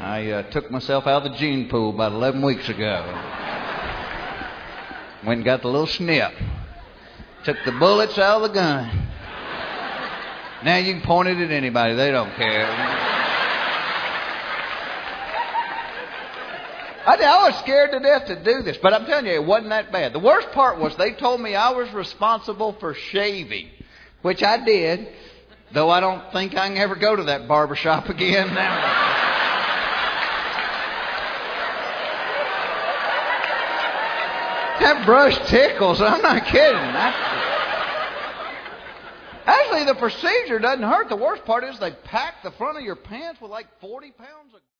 I took myself out of the gene pool about 11 weeks ago. Went and got the little snip. Took the bullets out of the gun. Now you can point it at anybody. They don't care. I was scared to death to do this, but I'm telling you, it wasn't that bad. The worst part was they told me I was responsible for shaving, which I did, though I don't think I can ever go to that barbershop again now. That brush tickles. I'm not kidding. Actually, the procedure doesn't hurt. The worst part is they pack the front of your pants with like 40 pounds of